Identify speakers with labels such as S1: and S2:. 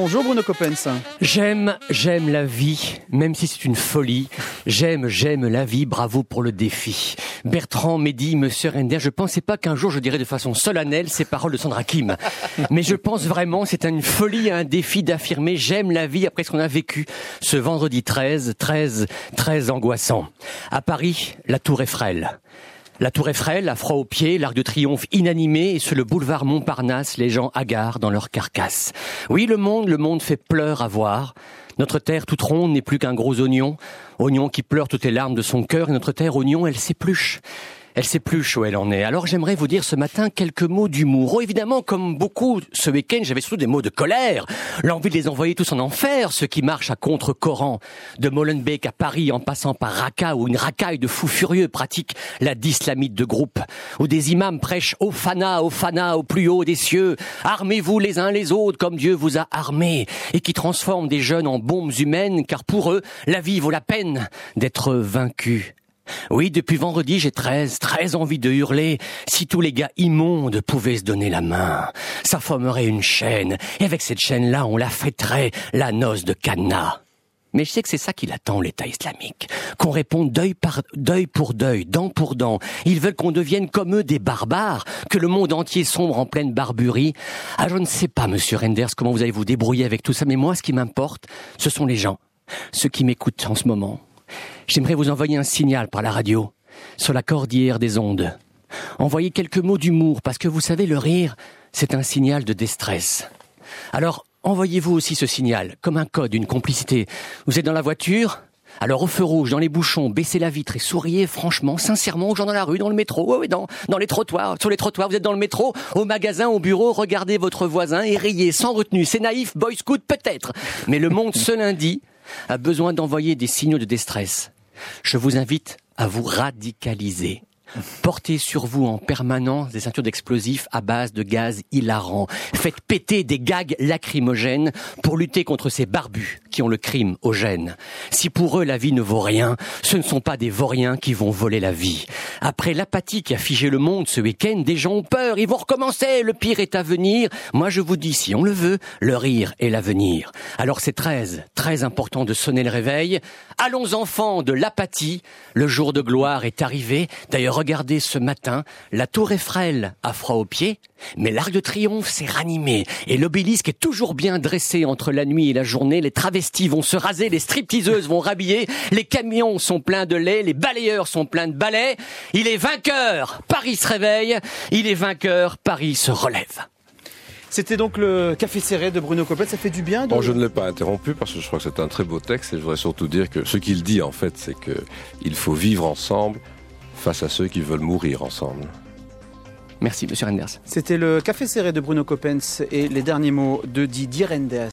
S1: Bonjour Bruno Coppens.
S2: J'aime la vie, même si c'est une folie. J'aime la vie, bravo pour le défi. Bertrand, Mehdi, Monsieur Render, je pensais pas qu'un jour je dirais de façon solennelle ces paroles de Sandra Kim. Mais je pense vraiment, c'est une folie, un défi d'affirmer j'aime la vie après ce qu'on a vécu ce vendredi 13 angoissant. À Paris, la Tour Eiffel. La Tour Eiffel, à froid aux pieds, l'Arc de Triomphe inanimé, et sur le boulevard Montparnasse, les gens hagards dans leurs carcasses. Oui, le monde fait pleur à voir. Notre terre toute ronde n'est plus qu'un gros oignon qui pleure toutes les larmes de son cœur, et notre terre oignon, elle s'épluche. Elle s'épluche où elle en est. Alors j'aimerais vous dire ce matin quelques mots d'humour. Oh, évidemment, comme beaucoup ce week-end, j'avais surtout des mots de colère. L'envie de les envoyer tous en enfer, ceux qui marchent à contre-courant. De Molenbeek à Paris, en passant par Raqqa, où une racaille de fous furieux pratique la dislamite de groupe. Où des imams prêchent au fana, au plus haut des cieux. Armez-vous les uns les autres comme Dieu vous a armés. Et qui transforment des jeunes en bombes humaines, car pour eux, la vie vaut la peine d'être vaincue. Oui, depuis vendredi, j'ai très envie de hurler. Si tous les gars immondes pouvaient se donner la main, ça formerait une chaîne. Et avec cette chaîne-là, on la fêterait, la noce de Cana. Mais je sais que c'est ça qui l'attend, l'État islamique. Qu'on réponde deuil pour deuil, dent pour dent. Ils veulent qu'on devienne comme eux des barbares, que le monde entier sombre en pleine barburie. Ah, je ne sais pas, monsieur Renders, comment vous allez vous débrouiller avec tout ça, mais moi, ce qui m'importe, ce sont les gens, ceux qui m'écoutent en ce moment. J'aimerais vous envoyer un signal par la radio, sur la cordillère des ondes. Envoyez quelques mots d'humour, parce que vous savez, le rire, c'est un signal de déstress. Alors, envoyez-vous aussi ce signal, comme un code, une complicité. Vous êtes dans la voiture ? Alors au feu rouge, dans les bouchons, baissez la vitre et souriez franchement, sincèrement aux gens dans la rue, dans le métro, dans les trottoirs, sur les trottoirs, vous êtes dans le métro, au magasin, au bureau, regardez votre voisin et riez sans retenue. C'est naïf, boy scout peut-être. Mais le monde ce lundi a besoin d'envoyer des signaux de déstress. Je vous invite à vous radicaliser. Portez sur vous en permanence des ceintures d'explosifs à base de gaz hilarant. Faites péter des gags lacrymogènes pour lutter contre ces barbus qui ont le crime au gène. Si pour eux la vie ne vaut rien, ce ne sont pas des vauriens qui vont voler la vie. Après l'apathie qui a figé le monde ce week-end, des gens ont peur, ils vont recommencer, le pire est à venir. Moi je vous dis, si on le veut, le rire est l'avenir. Alors c'est très important de sonner le réveil. Allons enfants de l'apathie, le jour de gloire est arrivé. D'ailleurs, regardez ce matin, la Tour Eiffel a froid aux pieds, mais l'Arc de Triomphe s'est ranimé et l'obélisque est toujours bien dressé entre la nuit et la journée. Les travestis vont se raser, les stripteaseuses vont rhabiller, les camions sont pleins de lait, les balayeurs sont pleins de balais. Il est vainqueur, Paris se réveille, il est vainqueur, Paris se relève.
S1: C'était donc le Café Serré de Bruno Coppens. Ça fait du bien
S3: Bon, je ne l'ai pas interrompu parce que je crois que c'est un très beau texte et je voudrais surtout dire que ce qu'il dit en fait, c'est qu'il faut vivre ensemble face à ceux qui veulent mourir ensemble.
S2: Merci, monsieur Renders.
S1: C'était le Café Serré de Bruno Coppens et les derniers mots de Didier Renders.